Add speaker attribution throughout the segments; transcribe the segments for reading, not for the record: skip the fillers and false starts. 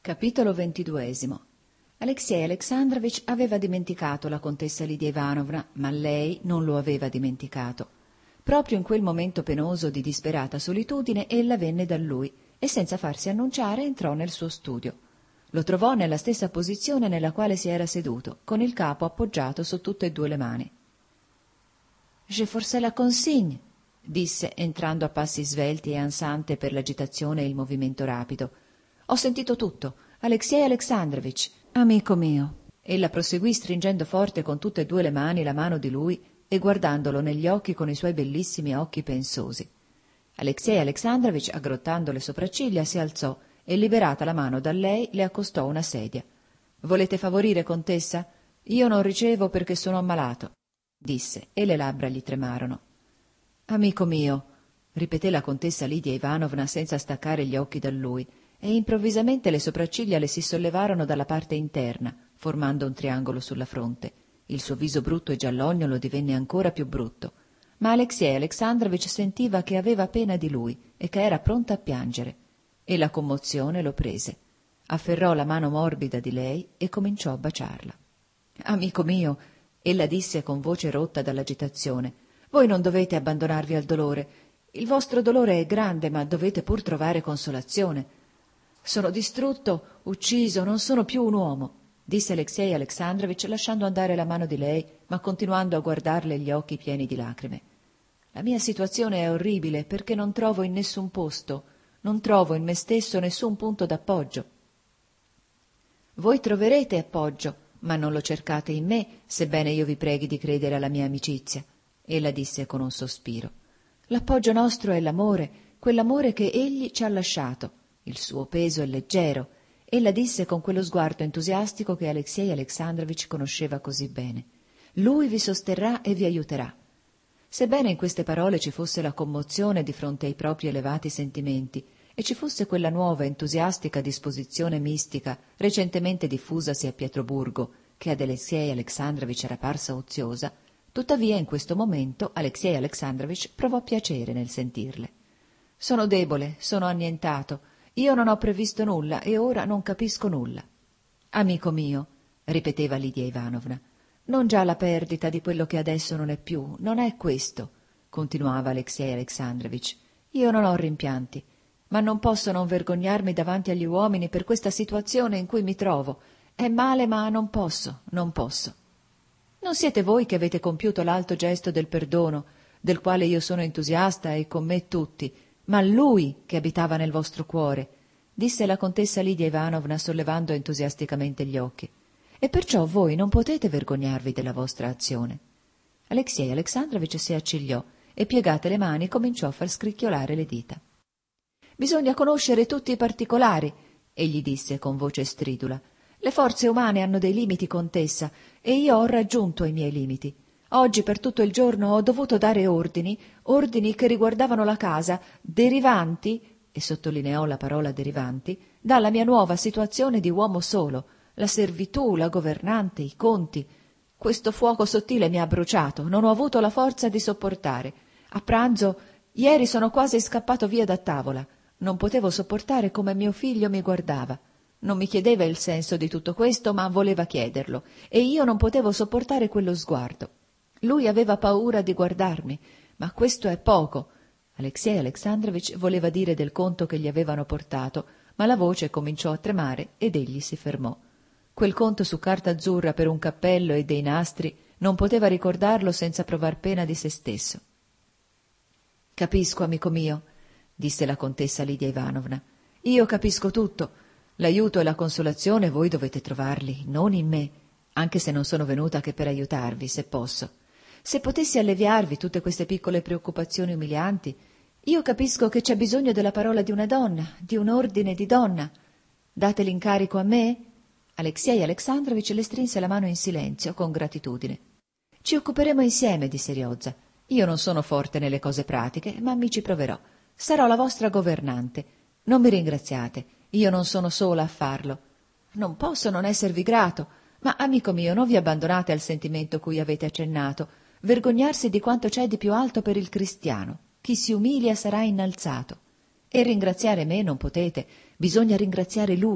Speaker 1: Capitolo 22. Alexei Alexandrovich aveva dimenticato la contessa Lidia Ivanovna, ma lei non lo aveva dimenticato. Proprio in quel momento penoso di disperata solitudine ella venne da lui e senza farsi annunciare entrò nel suo studio. Lo trovò nella stessa posizione nella quale si era seduto, con il capo appoggiato su tutte e due le mani. «J'ai forcé la consigne», disse, entrando a passi svelti e ansante per l'agitazione e il movimento rapido. «Ho sentito tutto. Alexei Alexandrovich, amico mio». Ella proseguì stringendo forte con tutte e due le mani la mano di lui e guardandolo negli occhi con i suoi bellissimi occhi pensosi. Alexei Alexandrovich, aggrottando le sopracciglia, si alzò e, liberata la mano da lei, le accostò una sedia. «Volete favorire, contessa? Io non ricevo perché sono ammalato», disse, e le labbra gli tremarono. «Amico mio», ripeté la contessa Lidia Ivanovna senza staccare gli occhi da lui, e improvvisamente le sopracciglia le si sollevarono dalla parte interna, formando un triangolo sulla fronte. Il suo viso brutto e giallognolo divenne ancora più brutto, ma Alexei Alexandrovich sentiva che aveva pena di lui e che era pronta a piangere, e la commozione lo prese. Afferrò la mano morbida di lei e cominciò a baciarla. «Amico mio», ella disse con voce rotta dall'agitazione, «voi non dovete abbandonarvi al dolore. Il vostro dolore è grande, ma dovete pur trovare consolazione». «Sono distrutto, ucciso, non sono più un uomo», disse Alexei Alexandrovich lasciando andare la mano di lei, ma continuando a guardarle gli occhi pieni di lacrime. «La mia situazione è orribile perché non trovo in nessun posto, non trovo in me stesso nessun punto d'appoggio». «Voi troverete appoggio, ma non lo cercate in me, sebbene io vi preghi di credere alla mia amicizia», ella disse con un sospiro. «L'appoggio nostro è l'amore, quell'amore che egli ci ha lasciato. Il suo peso è leggero», ella disse con quello sguardo entusiastico che Alexei Alexandrovich conosceva così bene. «Lui vi sosterrà e vi aiuterà». Sebbene in queste parole ci fosse la commozione di fronte ai propri elevati sentimenti e ci fosse quella nuova entusiastica disposizione mistica recentemente diffusasi a Pietroburgo, che ad Alexei Alexandrovich era parsa oziosa, tuttavia in questo momento Alexei Alexandrovich provò piacere nel sentirle. «Sono debole, sono annientato. Io non ho previsto nulla e ora non capisco nulla». «Amico mio», ripeteva Lidia Ivanovna, «non già la perdita di quello che adesso non è più, non è questo», continuava Alexei Alexandrovich. «Io non ho rimpianti, ma non posso non vergognarmi davanti agli uomini per questa situazione in cui mi trovo. È male, ma non posso, non posso. Non siete voi che avete compiuto l'alto gesto del perdono, del quale io sono entusiasta e con me tutti, ma lui che abitava nel vostro cuore», disse la contessa Lidia Ivanovna sollevando entusiasticamente gli occhi. «E perciò voi non potete vergognarvi della vostra azione». Alexei Alexandrovich si accigliò e, piegate le mani, cominciò a far scricchiolare le dita. «Bisogna conoscere tutti i particolari», egli disse con voce stridula. «Le forze umane hanno dei limiti, contessa, e io ho raggiunto i miei limiti. Oggi per tutto il giorno ho dovuto dare ordini che riguardavano la casa, derivanti», e sottolineò la parola derivanti, «dalla mia nuova situazione di uomo solo, la servitù, la governante, i conti. Questo fuoco sottile mi ha bruciato, non ho avuto la forza di sopportare. A pranzo, ieri sono quasi scappato via da tavola. Non potevo sopportare come mio figlio mi guardava. Non mi chiedeva il senso di tutto questo, ma voleva chiederlo, e io non potevo sopportare quello sguardo. Lui aveva paura di guardarmi, ma questo è poco». Alexei Alexandrovich voleva dire del conto che gli avevano portato, ma la voce cominciò a tremare ed egli si fermò. Quel conto su carta azzurra per un cappello e dei nastri non poteva ricordarlo senza provar pena di se stesso. «Capisco, amico mio», disse la contessa Lidia Ivanovna. «Io capisco tutto. L'aiuto e la consolazione voi dovete trovarli, non in me, anche se non sono venuta che per aiutarvi, se posso. Se potessi alleviarvi tutte queste piccole preoccupazioni umilianti, io capisco che c'è bisogno della parola di una donna, di un ordine di donna. Date l'incarico a me?» Alexei Alexandrovich le strinse la mano in silenzio, con gratitudine. «Ci occuperemo insieme», disse Riozza. «Io non sono forte nelle cose pratiche, ma mi ci proverò. Sarò la vostra governante. Non mi ringraziate, io non sono sola a farlo. Non posso non esservi grato, ma, amico mio, non vi abbandonate al sentimento cui avete accennato. Vergognarsi di quanto c'è di più alto per il cristiano. Chi si umilia sarà innalzato. E ringraziare me non potete, bisogna ringraziare lui,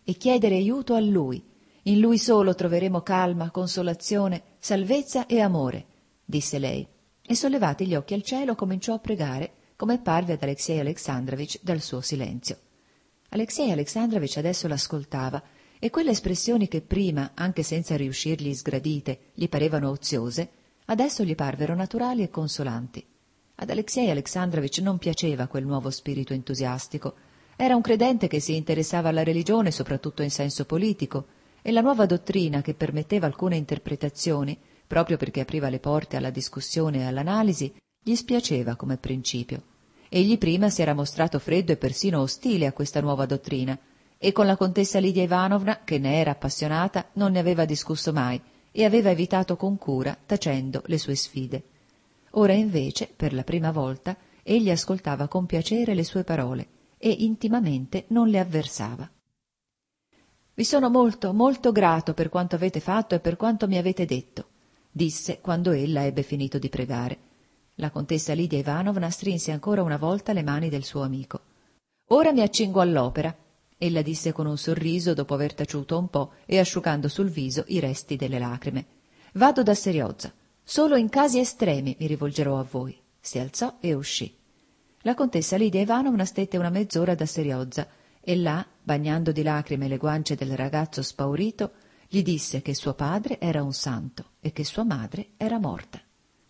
Speaker 1: e chiedere aiuto a Lui. In Lui solo troveremo calma, consolazione, salvezza e amore, disse lei, e sollevati gli occhi al cielo cominciò a pregare, come parve ad Alexei Alexandrovich dal suo silenzio. Alexei Alexandrovich adesso l'ascoltava, e quelle espressioni che prima, anche senza riuscirgli sgradite, gli parevano oziose, adesso gli parvero naturali e consolanti. Ad Alexei Alexandrovich non piaceva quel nuovo spirito entusiastico. Era un credente che si interessava alla religione soprattutto in senso politico, e la nuova dottrina che permetteva alcune interpretazioni, proprio perché apriva le porte alla discussione e all'analisi, gli spiaceva come principio. Egli prima si era mostrato freddo e persino ostile a questa nuova dottrina, e con la contessa Lidia Ivanovna, che ne era appassionata, non ne aveva discusso mai e aveva evitato con cura, tacendo le sue sfide. Ora invece, per la prima volta, egli ascoltava con piacere le sue parole e intimamente non le avversava. «Vi sono molto, molto grato per quanto avete fatto e per quanto mi avete detto», disse quando ella ebbe finito di pregare. La contessa Lidia Ivanovna strinse ancora una volta le mani del suo amico. «Ora mi accingo all'opera», ella disse con un sorriso dopo aver taciuto un po' e asciugando sul viso i resti delle lacrime. «Vado da Seriozza. Solo in casi estremi mi rivolgerò a voi». Si alzò e uscì. La contessa Lidia Ivanovna stette una mezz'ora da Seriozza e là, bagnando di lacrime le guance del ragazzo spaurito, gli disse che suo padre era un santo e che sua madre era morta.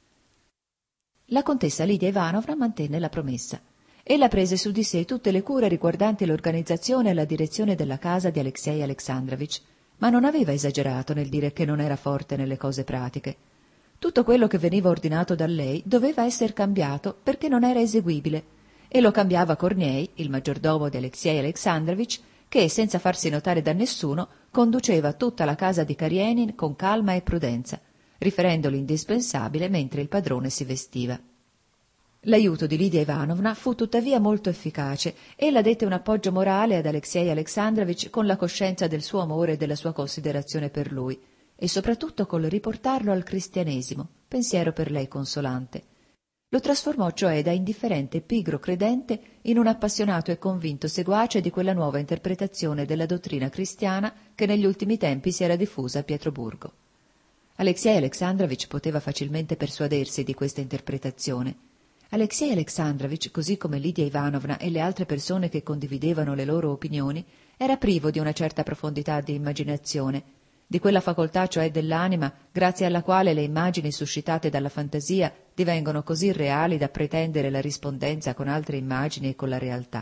Speaker 1: La contessa Lidia Ivanovna mantenne la promessa. Ella prese su di sé tutte le cure riguardanti l'organizzazione e la direzione della casa di Alexei Alexandrovich, ma non aveva esagerato nel dire che non era forte nelle cose pratiche. Tutto quello che veniva ordinato da lei doveva essere cambiato perché non era eseguibile, e lo cambiava Kornei, il maggiordomo di Alexei Alexandrovich, che, senza farsi notare da nessuno, conduceva tutta la casa di Karenin con calma e prudenza, riferendo l'indispensabile mentre il padrone si vestiva. L'aiuto di Lidia Ivanovna fu tuttavia molto efficace. Ella dette un appoggio morale ad Alexei Alexandrovich con la coscienza del suo amore e della sua considerazione per lui, e soprattutto col riportarlo al cristianesimo, pensiero per lei consolante. Lo trasformò cioè da indifferente e pigro credente in un appassionato e convinto seguace di quella nuova interpretazione della dottrina cristiana che negli ultimi tempi si era diffusa a Pietroburgo. Alexei Alexandrovich poteva facilmente persuadersi di questa interpretazione. Alexei Alexandrovich, così come Lidia Ivanovna e le altre persone che condividevano le loro opinioni, era privo di una certa profondità di immaginazione, di quella facoltà cioè dell'anima grazie alla quale le immagini suscitate dalla fantasia divengono così reali da pretendere la rispondenza con altre immagini e con la realtà.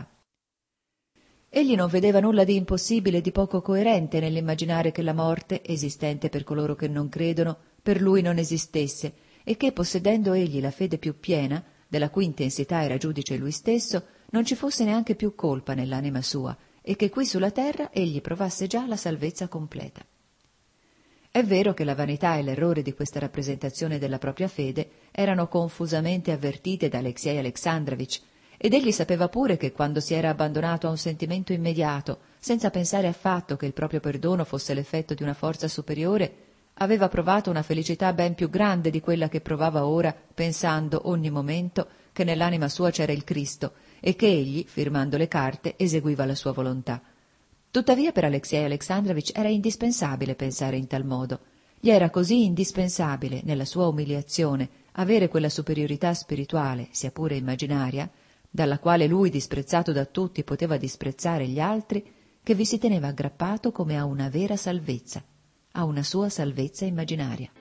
Speaker 1: Egli non vedeva nulla di impossibile e di poco coerente nell'immaginare che la morte, esistente per coloro che non credono, per lui non esistesse, e che, possedendo egli la fede più piena, della cui intensità era giudice lui stesso, non ci fosse neanche più colpa nell'anima sua, e che qui sulla terra egli provasse già la salvezza completa. È vero che la vanità e l'errore di questa rappresentazione della propria fede erano confusamente avvertite da Alexei Alexandrovich, ed egli sapeva pure che quando si era abbandonato a un sentimento immediato, senza pensare affatto che il proprio perdono fosse l'effetto di una forza superiore, aveva provato una felicità ben più grande di quella che provava ora, pensando ogni momento che nell'anima sua c'era il Cristo e che egli, firmando le carte, eseguiva la sua volontà. Tuttavia per Alexei Alexandrovich era indispensabile pensare in tal modo. Gli era così indispensabile, nella sua umiliazione, avere quella superiorità spirituale, sia pure immaginaria, dalla quale lui, disprezzato da tutti, poteva disprezzare gli altri, che vi si teneva aggrappato come a una vera salvezza, a una sua salvezza immaginaria.